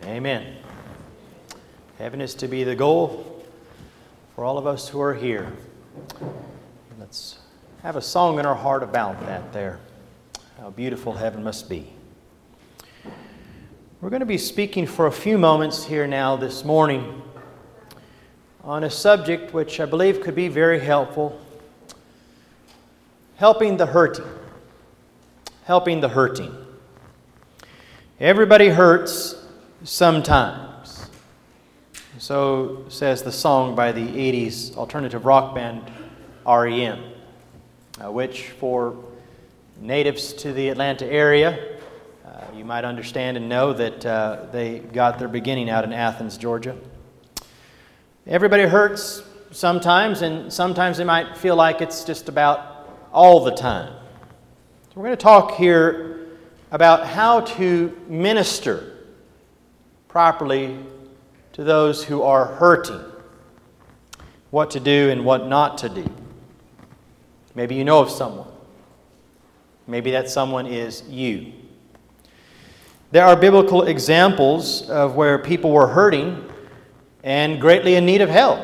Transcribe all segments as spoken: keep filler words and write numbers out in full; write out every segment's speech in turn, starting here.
Amen. Heaven is to be the goal for all of us who are here. Let's have a song in our heart about that there. How beautiful heaven must be. We're going to be speaking for a few moments here now this morning on a subject which I believe could be very helpful. Helping the hurting. Helping the hurting. Everybody hurts sometimes. So says the song by the eighties alternative rock band R E M, uh, which for natives to the Atlanta area, uh, you might understand and know that uh, they got their beginning out in Athens, Georgia. Everybody hurts sometimes, and sometimes they might feel like it's just about all the time. So we're going to talk here about how to minister properly to those who are hurting, what to do and what not to do. Maybe you know of someone. Maybe that someone is you. There are biblical examples of where people were hurting and greatly in need of help.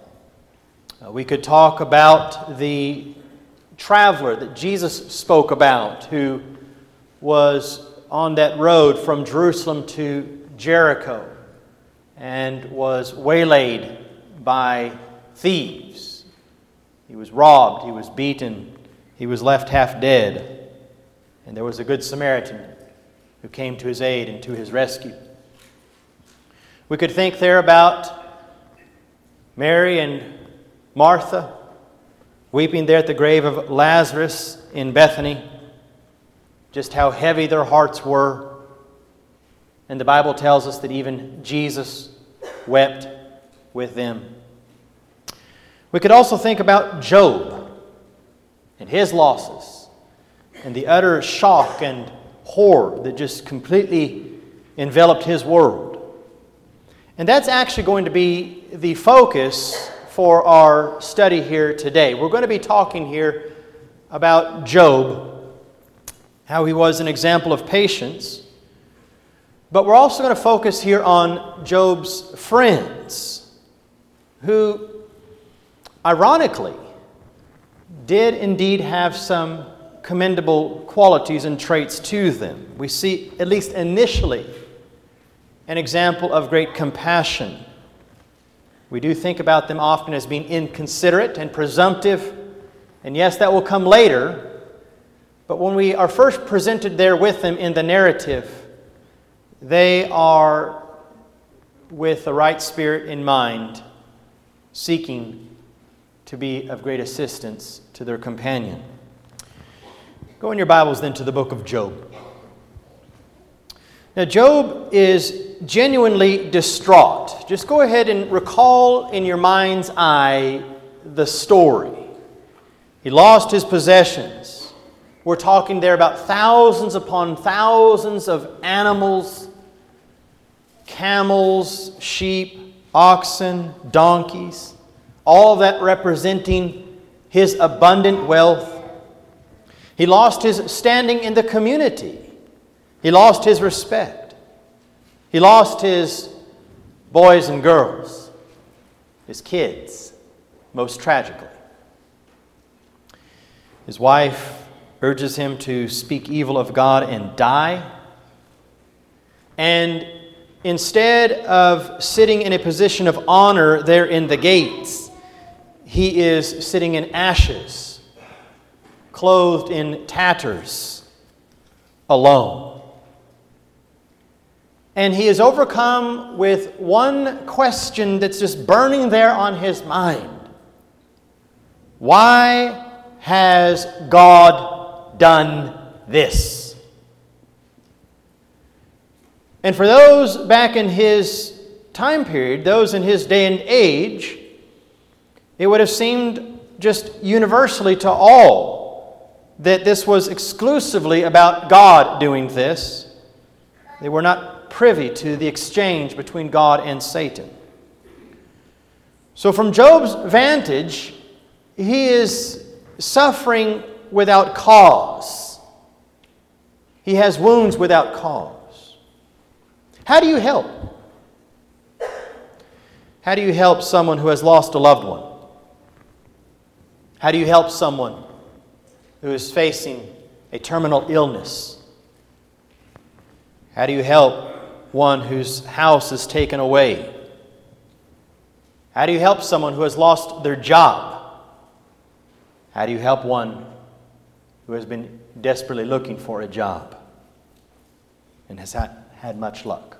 Uh, we could talk about the traveler that Jesus spoke about who was on that road from Jerusalem to Jericho and was waylaid by thieves. He was robbed, he was beaten, he was left half dead. And there was a good Samaritan who came to his aid and to his rescue. We could think there about Mary and Martha weeping there at the grave of Lazarus in Bethany, just how heavy their hearts were. And the Bible tells us that even Jesus wept with them. We could also think about Job and his losses and the utter shock and horror that just completely enveloped his world. And that's actually going to be the focus for our study here today. We're going to be talking here about Job, how he was an example of patience. But we're also going to focus here on Job's friends, who, ironically, did indeed have some commendable qualities and traits to them. We see, at least initially, an example of great compassion. We do think about them often as being inconsiderate and presumptive, and yes, that will come later, but when we are first presented there with them in the narrative, they are, with the right spirit in mind, seeking to be of great assistance to their companion. Go in your Bibles then to the book of Job. Now, Job is genuinely distraught. Just go ahead and recall in your mind's eye the story. He lost his possessions. We're talking there about thousands upon thousands of animals, camels, sheep, oxen, donkeys, all that representing his abundant wealth. He lost his standing in the community. He lost his respect. He lost his boys and girls, his kids, most tragically. His wife urges him to speak evil of God and die. And instead of sitting in a position of honor there in the gates, he is sitting in ashes, clothed in tatters, alone. And he is overcome with one question that's just burning there on his mind. Why has God done this? And for those back in his time period, those in his day and age, it would have seemed just universally to all that this was exclusively about God doing this. They were not privy to the exchange between God and Satan. So from Job's vantage, he is suffering without cause. He has wounds without cause. How do you help How do you help someone who has lost a loved one? How do you help someone who is facing a terminal illness? How do you help one whose house is taken away? How do you help someone who has lost their job? How do you help one who has been desperately looking for a job and has had, had much luck?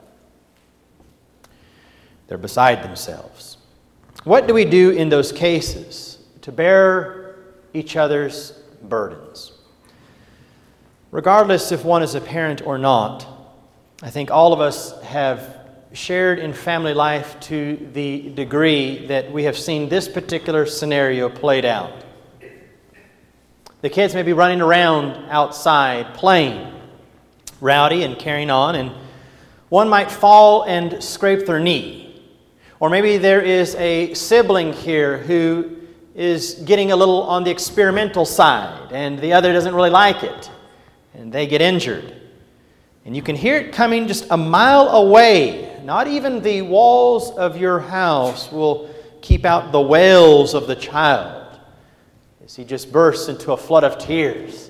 They're beside themselves. What do we do in those cases to bear each other's burdens? Regardless if one is a parent or not, I think all of us have shared in family life to the degree that we have seen this particular scenario played out. The kids may be running around outside playing, rowdy and carrying on, and one might fall and scrape their knee. Or maybe there is a sibling here who is getting a little on the experimental side, and the other doesn't really like it, and they get injured. And you can hear it coming just a mile away. Not even the walls of your house will keep out the wails of the child as he just bursts into a flood of tears.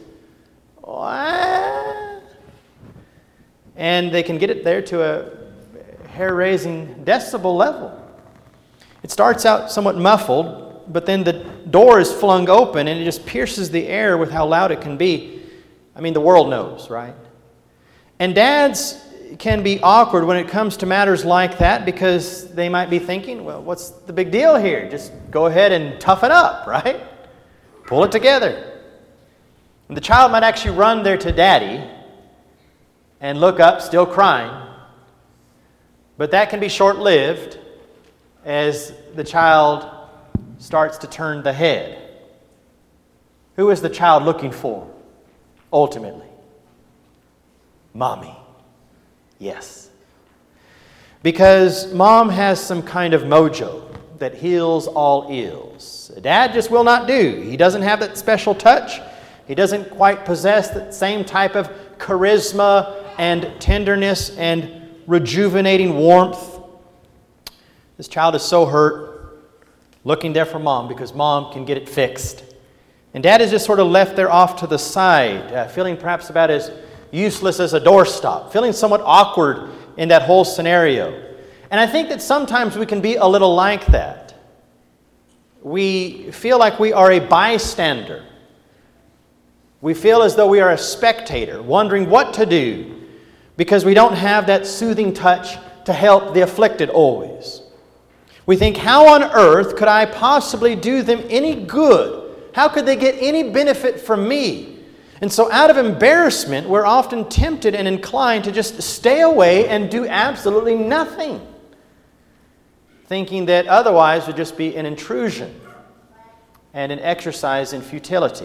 And they can get it there to a hair-raising decibel level. It starts out somewhat muffled, but then the door is flung open and it just pierces the air with how loud it can be. I mean, the world knows, right? And dads can be awkward when it comes to matters like that because they might be thinking, well, what's the big deal here? Just go ahead and toughen up, right? Pull it together. And the child might actually run there to daddy and look up, still crying. But that can be short-lived as the child starts to turn the head. Who is the child looking for, ultimately? Mommy. Yes. Because mom has some kind of mojo that heals all ills. Dad just will not do. He doesn't have that special touch. He doesn't quite possess that same type of charisma and tenderness and rejuvenating warmth. This child is so hurt, looking there for mom because mom can get it fixed. And dad is just sort of left there off to the side, uh, feeling perhaps about as useless as a doorstop, feeling somewhat awkward in that whole scenario. And I think that sometimes we can be a little like that. We feel like we are a bystander. We feel as though we are a spectator, wondering what to do because we don't have that soothing touch to help the afflicted always. We think, how on earth could I possibly do them any good? How could they get any benefit from me? And so out of embarrassment, we're often tempted and inclined to just stay away and do absolutely nothing, thinking that otherwise would just be an intrusion and an exercise in futility.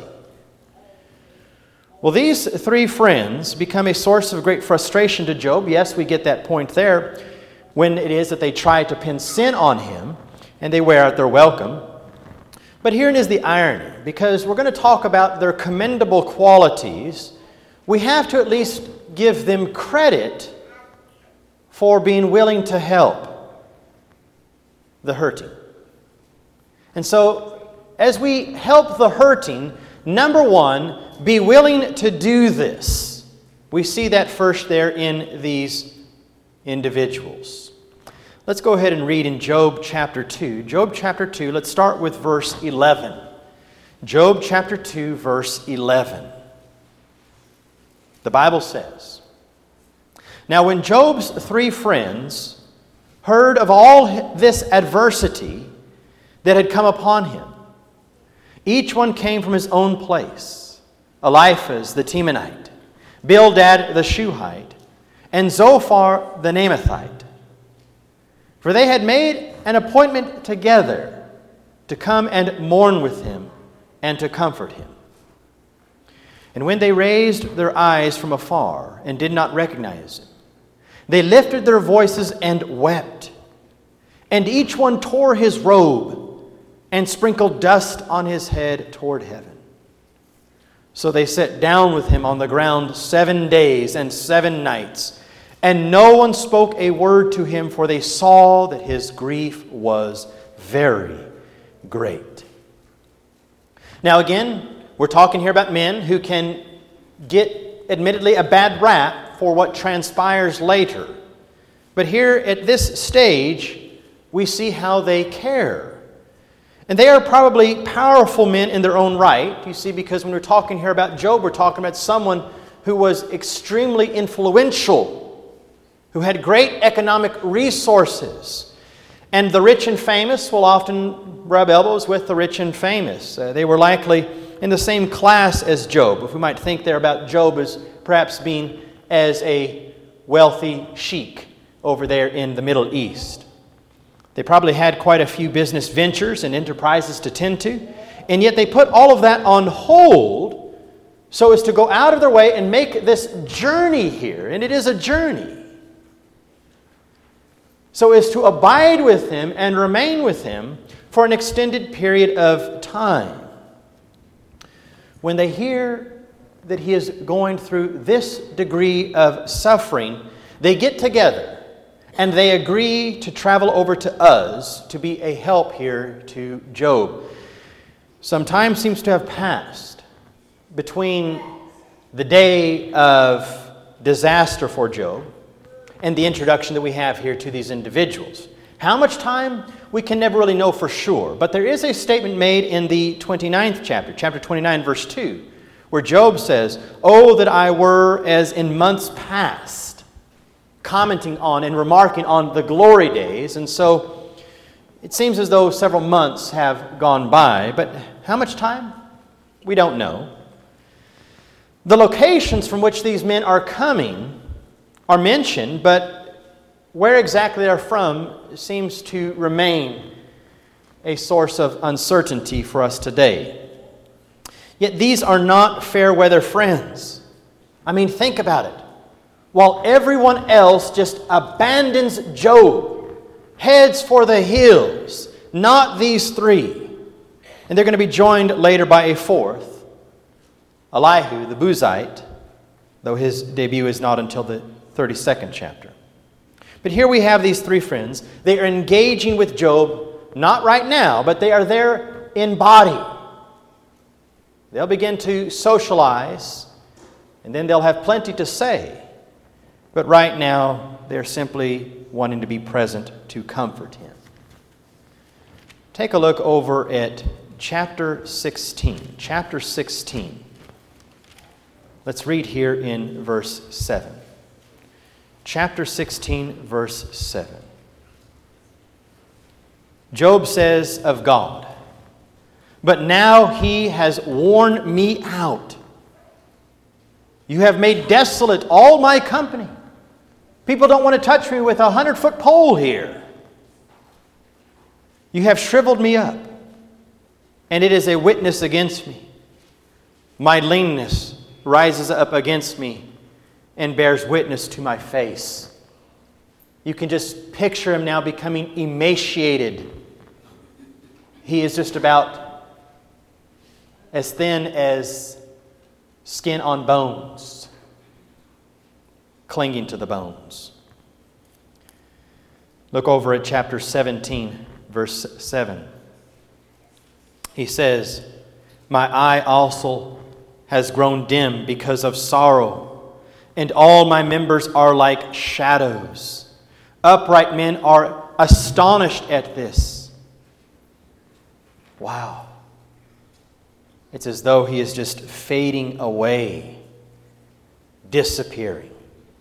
Well, these three friends become a source of great frustration to Job. Yes, we get that point there when it is that they try to pin sin on him and they wear out their welcome. But herein is the irony, because we're going to talk about their commendable qualities. We have to at least give them credit for being willing to help the hurting. And so, as we help the hurting, number one, be willing to do this. We see that first there in these individuals. Let's go ahead and read in Job chapter two. Job chapter two, let's start with verse eleven. Job chapter two, verse eleven. The Bible says, "Now when Job's three friends heard of all this adversity that had come upon him, each one came from his own place. Eliphaz the Temanite, Bildad the Shuhite, and Zophar the Naamathite. For they had made an appointment together to come and mourn with him and to comfort him. And when they raised their eyes from afar and did not recognize him, they lifted their voices and wept. And each one tore his robe and sprinkled dust on his head toward heaven. So they sat down with him on the ground seven days and seven nights, And no one spoke a word to him, for they saw that his grief was very great. Now again, we're talking here about men who can get, admittedly, a bad rap for what transpires later. But here at this stage, we see how they care. And they are probably powerful men in their own right. You see, because when we're talking here about Job, we're talking about someone who was extremely influential, who had great economic resources. And the rich and famous will often rub elbows with the rich and famous. Uh, they were likely in the same class as Job. If we might think there about Job as perhaps being as a wealthy sheik over there in the Middle East. They probably had quite a few business ventures and enterprises to tend to, and yet they put all of that on hold so as to go out of their way and make this journey here, and it is a journey, so as to abide with Him and remain with Him for an extended period of time. When they hear that he is going through this degree of suffering, they get together and they agree to travel over to Uz to be a help here to Job. Some time seems to have passed between the day of disaster for Job and the introduction that we have here to these individuals. How much time? We can never really know for sure. But there is a statement made in the twenty-ninth chapter, chapter twenty-nine, verse two, where Job says, "Oh, that I were as in months past," commenting on and remarking on the glory days. And so it seems as though several months have gone by. But how much time? We don't know. The locations from which these men are coming are mentioned, but where exactly they are from seems to remain a source of uncertainty for us today. Yet these are not fair weather friends. I mean, think about it. While everyone else just abandons Job, heads for the hills, not these three. And they're going to be joined later by a fourth, Elihu, the Buzite, though his debut is not until the thirty-second chapter. But here we have these three friends. They are engaging with Job, not right now, but they are there in body. They'll begin to socialize, and then they'll have plenty to say. But right now, they're simply wanting to be present to comfort him. Take a look over at chapter sixteen. Chapter sixteen. Let's read here in verse seven. Chapter sixteen, verse seven. Job says of God, "But now He has worn me out. You have made desolate all my company. People don't want to touch me with a hundred-foot pole here. You have shriveled me up, and it is a witness against me. My leanness rises up against me and bears witness to my face." You can just picture him now becoming emaciated. He is just about as thin as skin on bones, clinging to the bones. Look over at chapter seventeen, verse seven. He says, "My eye also has grown dim because of sorrow, and all my members are like shadows. Upright men are astonished at this." Wow. It's as though he is just fading away, disappearing.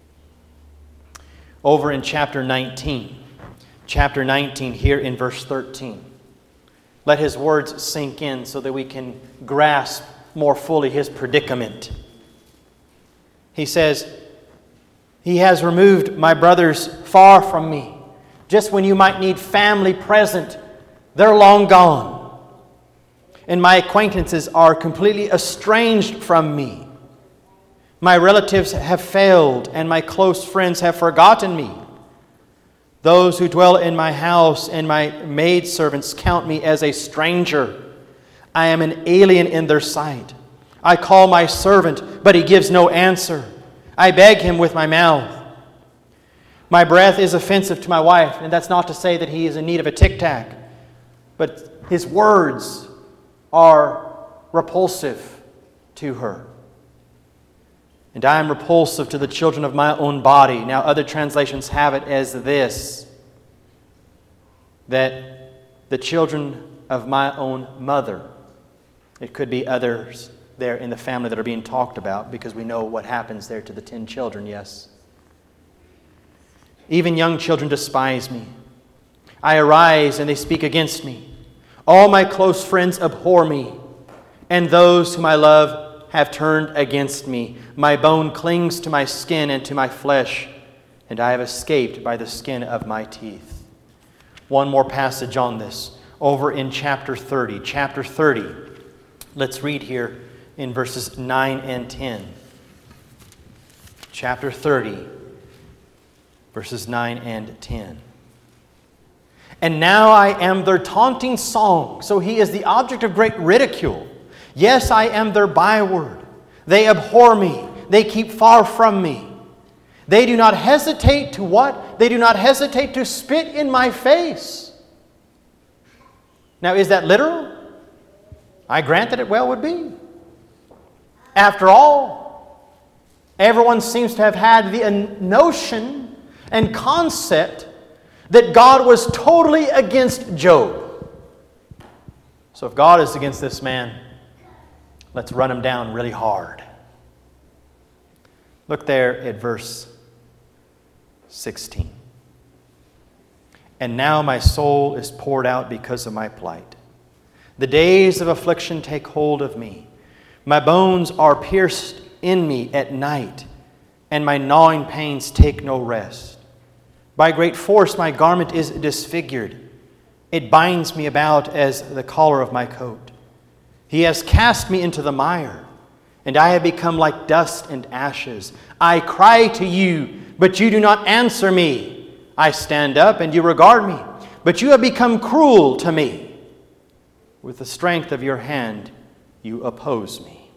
Over in chapter nineteen, chapter nineteen, here in verse thirteen. Let his words sink in so that we can grasp more fully his predicament. He says, "He has removed my brothers far from me. Just when you might need family present, they're long gone. And my acquaintances are completely estranged from me. My relatives have failed, and my close friends have forgotten me. Those who dwell in my house and my maidservants count me as a stranger. I am an alien in their sight. I call my servant, but he gives no answer. I beg him with my mouth. My breath is offensive to my wife, and that's not to say that he is in need of a tic-tac, but his words are repulsive to her. And I am repulsive to the children of my own body. Now, other translations have it as this, that the children of my own mother. It could be others there in the family that are being talked about, because we know what happens there to the ten children, yes. Even young children despise me. I arise and they speak against me. All my close friends abhor me, and those whom I love have turned against me. My bone clings to my skin and to my flesh, and I have escaped by the skin of my teeth. One more passage on this, over in chapter thirty. Chapter thirty, let's read here in verses nine and ten. Chapter thirty, verses nine and ten. And now I am their taunting song. So he is the object of great ridicule. Yes, I am their byword. They abhor me. They keep far from me. They do not hesitate to what? They do not hesitate to spit in my face. Now, is that literal? I grant that it well would be. After all, everyone seems to have had the notion and concept that God was totally against Job. So if God is against this man, let's run him down really hard. Look there at verse sixteen. And now my soul is poured out because of my plight. The days of affliction take hold of me. My bones are pierced in me at night, and my gnawing pains take no rest. By great force my garment is disfigured. It binds me about as the collar of my coat. He has cast me into the mire, and I have become like dust and ashes. I cry to you, but you do not answer me. I stand up, and you regard me, but you have become cruel to me. With the strength of your hand, you oppose me.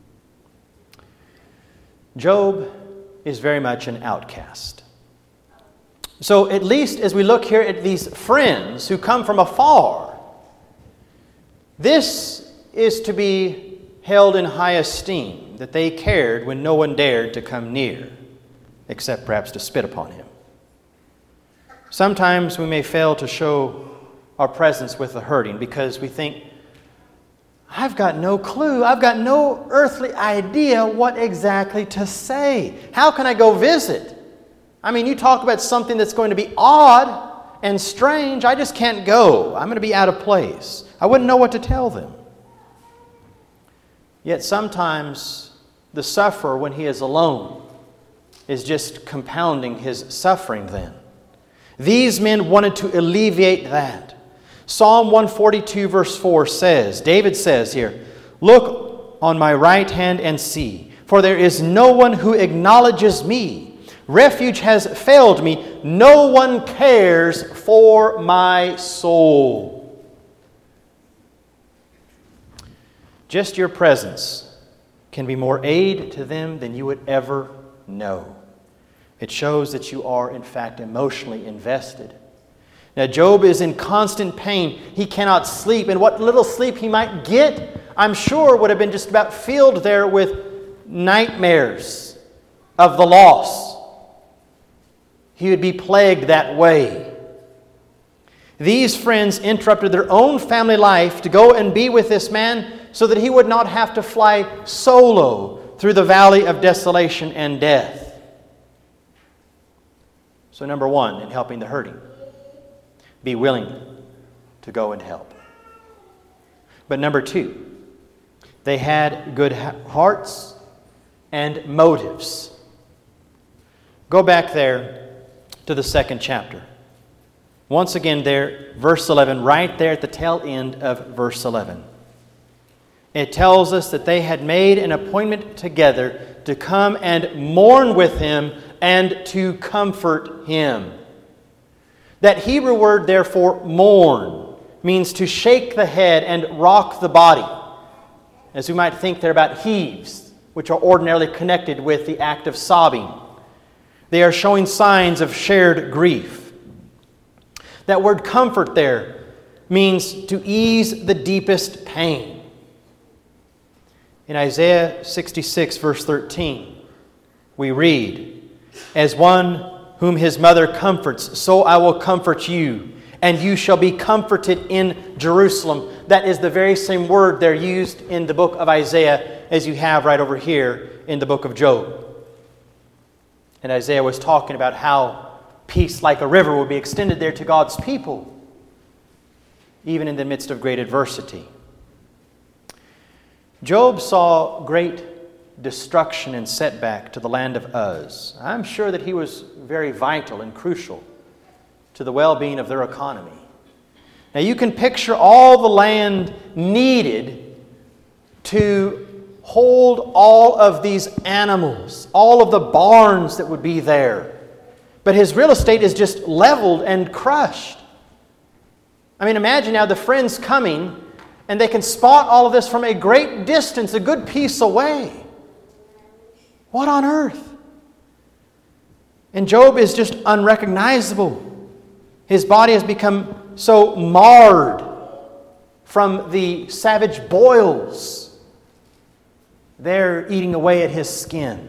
Job is very much an outcast. So at least as we look here at these friends who come from afar, this is to be held in high esteem, that they cared when no one dared to come near, except perhaps to spit upon him. Sometimes we may fail to show our presence with the hurting because we think, I've got no clue, I've got no earthly idea what exactly to say. How can I go visit? I mean, you talk about something that's going to be odd and strange. I just can't go. I'm going to be out of place. I wouldn't know what to tell them. Yet sometimes the sufferer, when he is alone, is just compounding his suffering then. These men wanted to alleviate that. Psalm one forty-two verse four says, David says here, "Look on my right hand and see, for there is no one who acknowledges me. Refuge has failed me. No one cares for my soul." Just your presence can be more aid to them than you would ever know. It shows that you are, in fact, emotionally invested. Now, Job is in constant pain. He cannot sleep. And what little sleep he might get, I'm sure, would have been just about filled there with nightmares of the loss. He would be plagued that way. These friends interrupted their own family life to go and be with this man so that he would not have to fly solo through the valley of desolation and death. So number one, in helping the hurting, be willing to go and help. But number two, they had good hearts and motives. Go back there to the second chapter. Once again there, verse eleven, right there at the tail end of verse eleven. It tells us that they had made an appointment together to come and mourn with him and to comfort him. That Hebrew word, therefore, mourn, means to shake the head and rock the body. As we might think, they're about heaves, which are ordinarily connected with the act of sobbing. They are showing signs of shared grief. That word comfort there means to ease the deepest pain. In Isaiah sixty-six, verse thirteen, we read, "As one whom his mother comforts, so I will comfort you, and you shall be comforted in Jerusalem." That is the very same word there used in the book of Isaiah as you have right over here in the book of Job. And Isaiah was talking about how peace like a river will be extended there to God's people, even in the midst of great adversity. Job saw great destruction and setback to the land of Uz. I'm sure that he was very vital and crucial to the well-being of their economy. Now you can picture all the land needed to hold all of these animals, all of the barns that would be there. But his real estate is just leveled and crushed. I mean, imagine now the friends coming and they can spot all of this from a great distance, a good piece away. What on earth? And Job is just unrecognizable. His body has become so marred from the savage boils. They're eating away at his skin.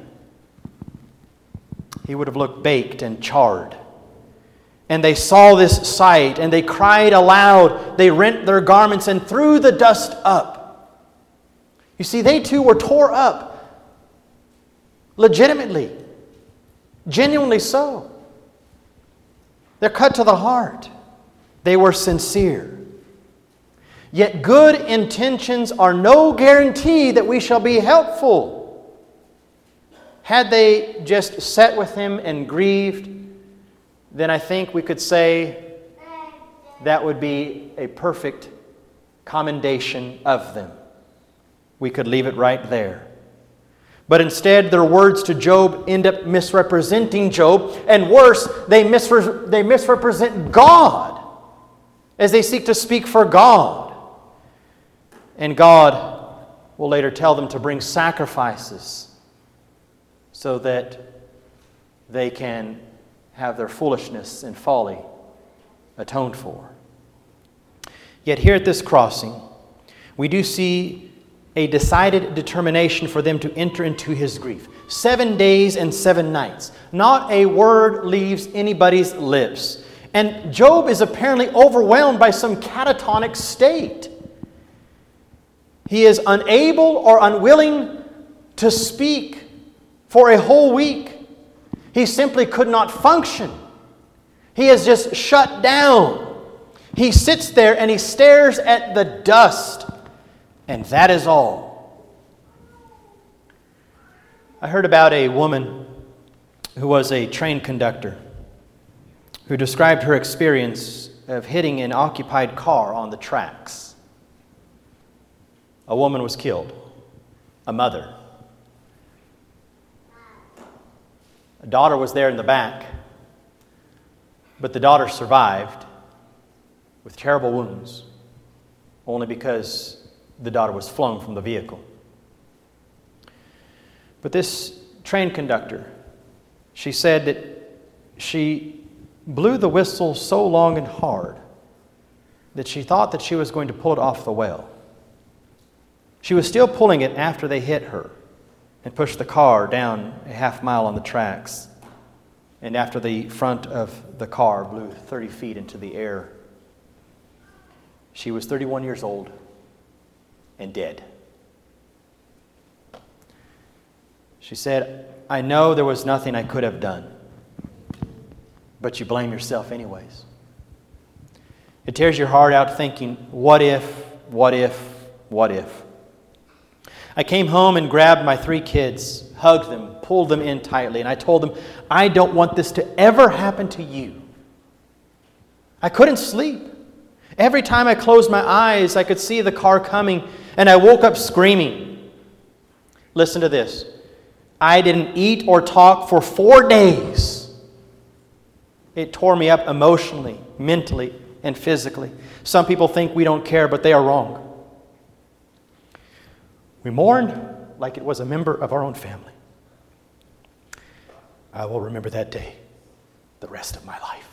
He would have looked baked and charred. And they saw this sight, and they cried aloud. They rent their garments and threw the dust up. You see, they too were tore up. Legitimately. Genuinely so. They're cut to the heart. They were sincere. Yet good intentions are no guarantee that we shall be helpful. Had they just sat with him and grieved, then I think we could say that would be a perfect commendation of them. We could leave it right there. But instead, their words to Job end up misrepresenting Job. And worse, they, misre- they misrepresent God as they seek to speak for God. And God will later tell them to bring sacrifices so that they can have their foolishness and folly atoned for. Yet here at this crossing, we do see a decided determination for them to enter into his grief. Seven days and seven nights. Not a word leaves anybody's lips. And Job is apparently overwhelmed by some catatonic state. He is unable or unwilling to speak for a whole week. He simply could not function. He is just shut down. He sits there and he stares at the dust. And that is all. I heard about a woman who was a train conductor who described her experience of hitting an occupied car on the tracks. A woman was killed, a mother. A daughter was there in the back, but the daughter survived with terrible wounds, only because the daughter was flung from the vehicle. But this train conductor, she said that she blew the whistle so long and hard that she thought that she was going to pull it off the well. She was still pulling it after they hit her and pushed the car down a half mile on the tracks, and after the front of the car blew thirty feet into the air. She was thirty-one years old and dead. She said, "I know there was nothing I could have done, but you blame yourself anyways." It tears your heart out thinking, what if, what if, what if? I came home and grabbed my three kids, hugged them, pulled them in tightly, and I told them, I don't want this to ever happen to you. I couldn't sleep. Every time I closed my eyes, I could see the car coming, and I woke up screaming. Listen to this. I didn't eat or talk for four days. It tore me up emotionally, mentally, and physically. Some people think we don't care, but they are wrong. We mourned like it was a member of our own family. I will remember that day the rest of my life.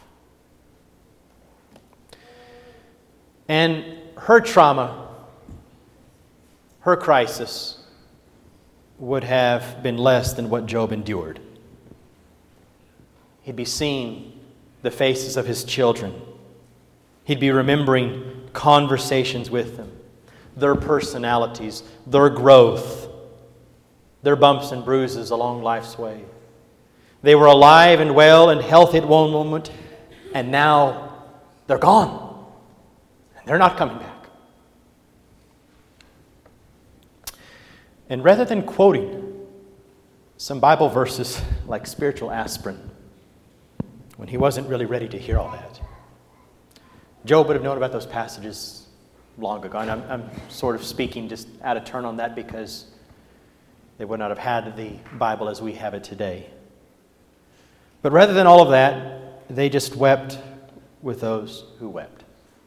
And her trauma, her crisis, would have been less than what Job endured. He'd be seeing the faces of his children. He'd be remembering conversations with them, their personalities, their growth, their bumps and bruises along life's way. They were alive and well and healthy at one moment, and now they're gone. And they're not coming back. And rather than quoting some Bible verses like spiritual aspirin, when he wasn't really ready to hear all that, Job would have known about those passages long ago. And I'm, I'm sort of speaking just out of turn on that because they would not have had the Bible as we have it today. But rather than all of that, they just wept with those who wept.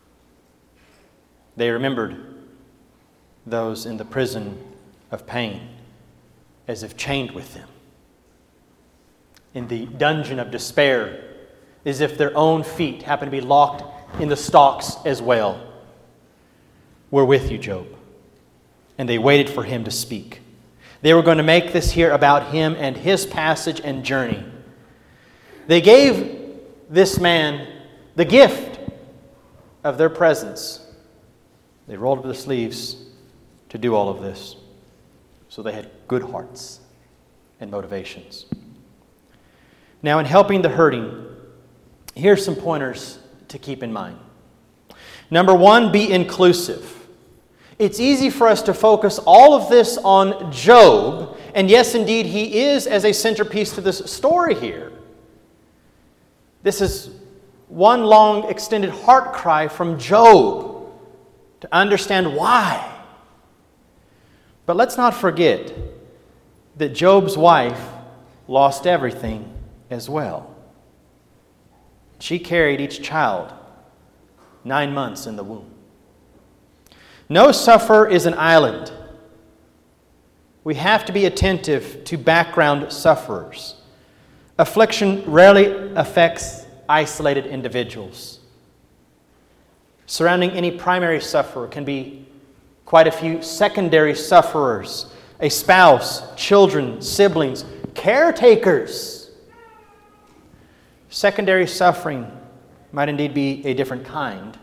They remembered those in the prison of pain as if chained with them, in the dungeon of despair, as if their own feet happened to be locked in the stocks as well. We're with you, Job. And they waited for him to speak. They were going to make this here about him and his passage and journey. They gave this man the gift of their presence. They rolled up the sleeves to do all of this. So they had good hearts and motivations. Now, in helping the hurting, here's some pointers to keep in mind. Number one, be inclusive. It's easy for us to focus all of this on Job, and yes, indeed, he is as a centerpiece to this story here. This is one long extended heart cry from Job to understand why. But let's not forget that Job's wife lost everything as well. She carried each child nine months in the womb. No sufferer is an island. We have to be attentive to background sufferers. Affliction rarely affects isolated individuals. Surrounding any primary sufferer can be quite a few secondary sufferers, a spouse, children, siblings, caretakers. Secondary suffering might indeed be a different kind,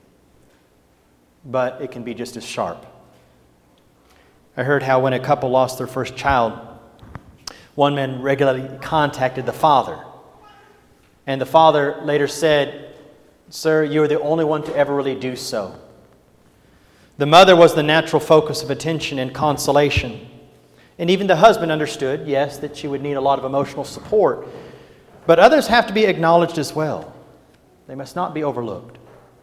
but it can be just as sharp. I heard how when a couple lost their first child, one man regularly contacted the father. And the father later said, "Sir, you are the only one to ever really do so." The mother was the natural focus of attention and consolation. And even the husband understood, yes, that she would need a lot of emotional support. But others have to be acknowledged as well. They must not be overlooked.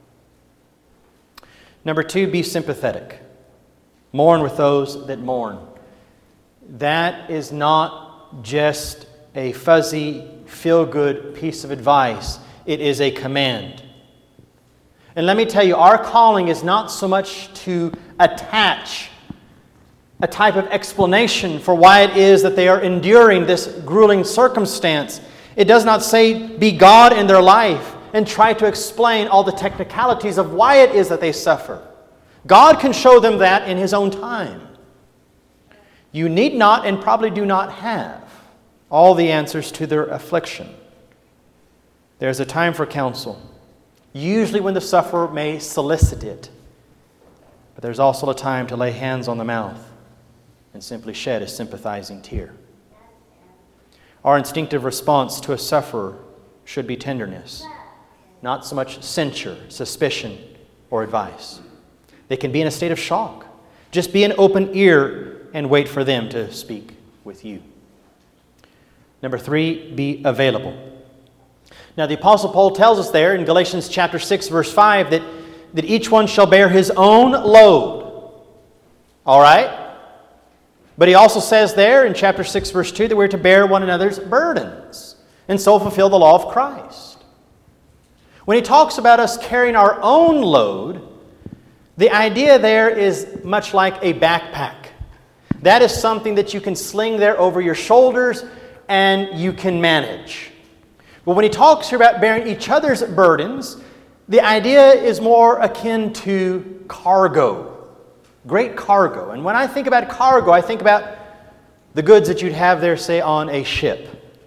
Number two, be sympathetic. Mourn with those that mourn. That is not just a fuzzy, feel-good piece of advice. It is a command. And let me tell you, our calling is not so much to attach a type of explanation for why it is that they are enduring this grueling circumstance. It does not say, be God in their life and try to explain all the technicalities of why it is that they suffer. God can show them that in His own time. You need not and probably do not have all the answers to their affliction. There's a time for counsel, usually when the sufferer may solicit it. But there's also a time to lay hands on the mouth and simply shed a sympathizing tear. Our instinctive response to a sufferer should be tenderness, not so much censure, suspicion, or advice. They can be in a state of shock. Just be an open ear and wait for them to speak with you. Number three, be available. Now, the Apostle Paul tells us there in Galatians chapter six, verse five, that, that each one shall bear his own load. All right? But he also says there in chapter six, verse two, that we're to bear one another's burdens and so fulfill the law of Christ. When he talks about us carrying our own load, the idea there is much like a backpack. That is something that you can sling there over your shoulders, and you can manage. But when he talks here about bearing each other's burdens, the idea is more akin to cargo, great cargo. And when I think about cargo, I think about the goods that you'd have there, say, on a ship.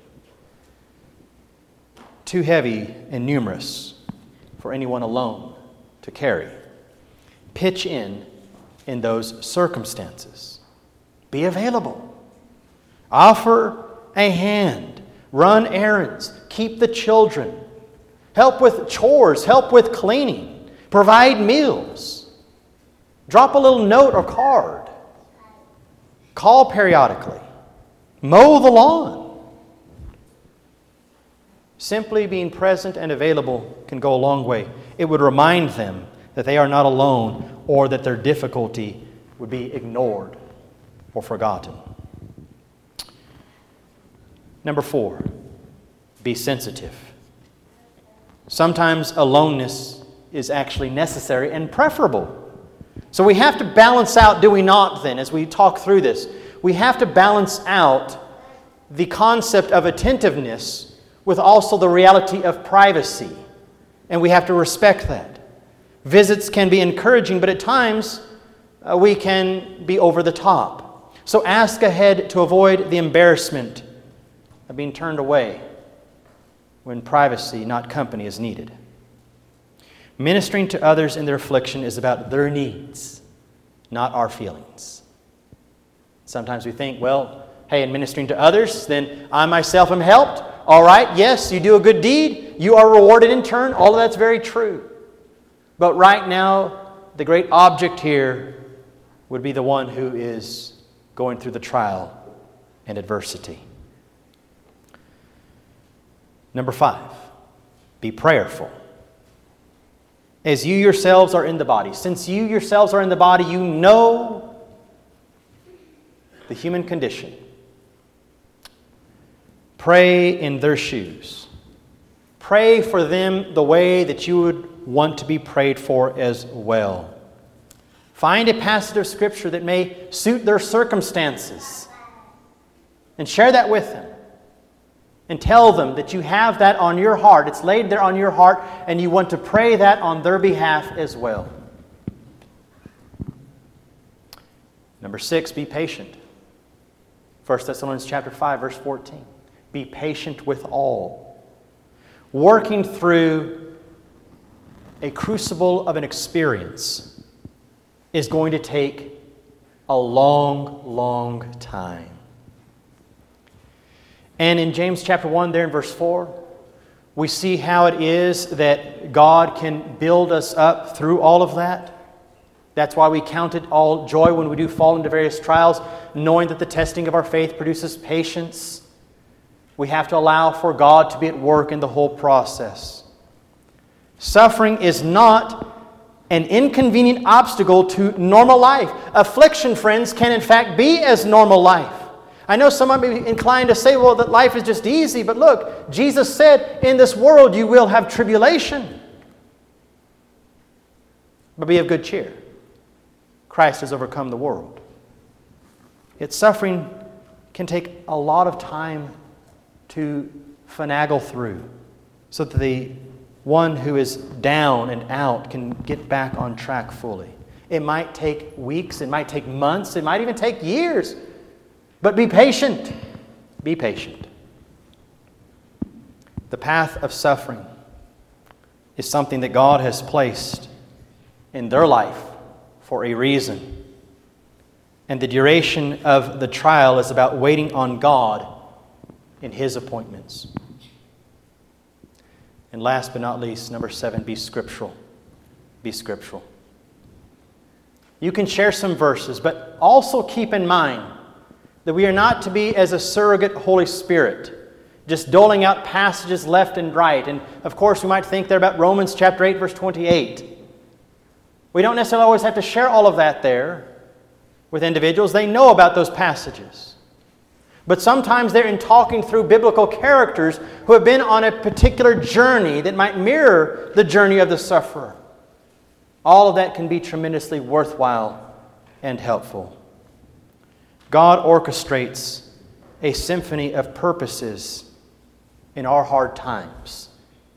Too heavy and numerous for anyone alone to carry. Pitch in in those circumstances. Be available. Offer a hand. Run errands. Keep the children. Help with chores. Help with cleaning. Provide meals. Drop a little note or card. Call periodically. Mow the lawn. Simply being present and available can go a long way. It would remind them that they are not alone or that their difficulty would be ignored or forgotten. Number four, be sensitive. Sometimes aloneness is actually necessary and preferable. So we have to balance out, do we not then, as we talk through this? We have to balance out the concept of attentiveness with also the reality of privacy. And we have to respect that. Visits can be encouraging, but at times uh, we can be over the top. So ask ahead to avoid the embarrassment of being turned away when privacy, not company, is needed. Ministering to others in their affliction is about their needs, not our feelings. Sometimes we think, well, hey, in ministering to others, then I myself am helped. All right, yes, you do a good deed. You are rewarded in turn. All of that's very true. But right now, the great object here would be the one who is going through the trial and adversity. Number five, be prayerful. As you yourselves are in the body, since you yourselves are in the body, you know the human condition. Pray in their shoes. Pray for them the way that you would want to be prayed for as well. Find a passage of Scripture that may suit their circumstances and share that with them. And tell them that you have that on your heart. It's laid there on your heart, and you want to pray that on their behalf as well. Number six, be patient. First Thessalonians chapter five, verse fourteen. Be patient with all. Working through a crucible of an experience is going to take a long, long time. And in James chapter one, there in verse four, we see how it is that God can build us up through all of that. That's why we count it all joy when we do fall into various trials, knowing that the testing of our faith produces patience. We have to allow for God to be at work in the whole process. Suffering is not an inconvenient obstacle to normal life. Affliction, friends, can in fact be as normal life. I know some might be inclined to say, well, that life is just easy. But look, Jesus said, in this world you will have tribulation. But be of good cheer. Christ has overcome the world. Yet suffering can take a lot of time to finagle through so that the one who is down and out can get back on track fully. It might take weeks, it might take months, it might even take years. But be patient. Be patient. The path of suffering is something that God has placed in their life for a reason. And the duration of the trial is about waiting on God in His appointments. And last but not least, number seven, be scriptural. Be scriptural. You can share some verses, but also keep in mind that we are not to be as a surrogate Holy Spirit, just doling out passages left and right. And of course, we might think there about Romans chapter eight, verse twenty-eight. We don't necessarily always have to share all of that there with individuals. They know about those passages. But sometimes they're in talking through biblical characters who have been on a particular journey that might mirror the journey of the sufferer. All of that can be tremendously worthwhile and helpful. God orchestrates a symphony of purposes in our hard times.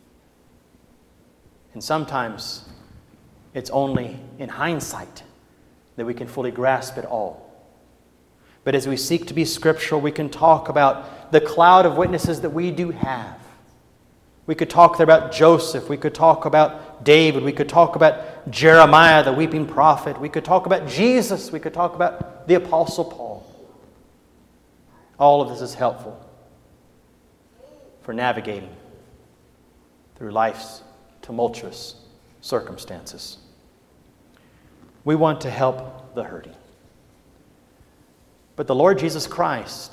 And sometimes it's only in hindsight that we can fully grasp it all. But as we seek to be scriptural, we can talk about the cloud of witnesses that we do have. We could talk there about Joseph. We could talk about David. We could talk about Jeremiah, the weeping prophet. We could talk about Jesus. We could talk about the Apostle Paul. All of this is helpful for navigating through life's tumultuous circumstances. We want to help the hurting. But the Lord Jesus Christ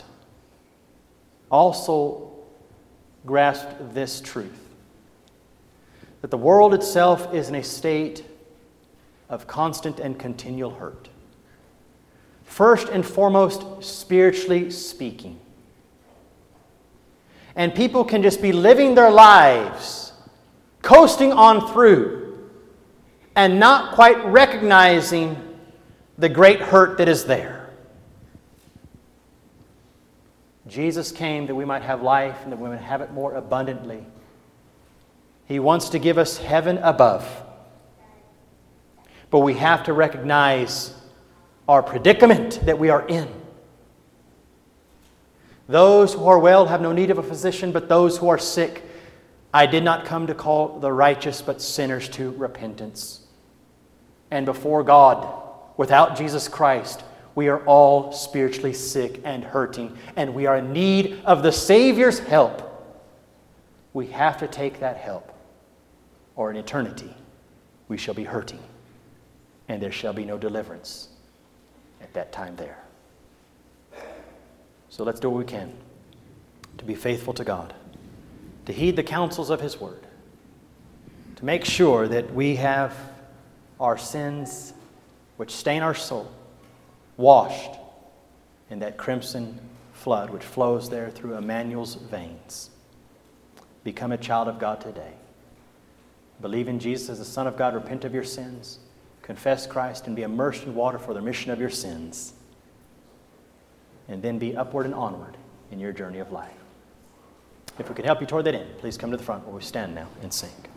also grasped this truth, that the world itself is in a state of constant and continual hurt. First and foremost, spiritually speaking. And people can just be living their lives, coasting on through, and not quite recognizing the great hurt that is there. Jesus came that we might have life and that we might have it more abundantly. He wants to give us heaven above. But we have to recognize our predicament that we are in. Those who are well have no need of a physician, but those who are sick, I did not come to call the righteous, but sinners to repentance. And before God, without Jesus Christ, we are all spiritually sick and hurting, and we are in need of the Savior's help. We have to take that help, or in eternity we shall be hurting, and there shall be no deliverance at that time there. So let's do what we can to be faithful to God, to heed the counsels of His Word, to make sure that we have our sins which stain our soul washed in that crimson flood which flows there through Emmanuel's veins. Become a child of God today. Believe in Jesus as the Son of God. Repent of your sins. Confess Christ and be immersed in water for the remission of your sins. And then be upward and onward in your journey of life. If we could help you toward that end, please come to the front where we stand now and sing.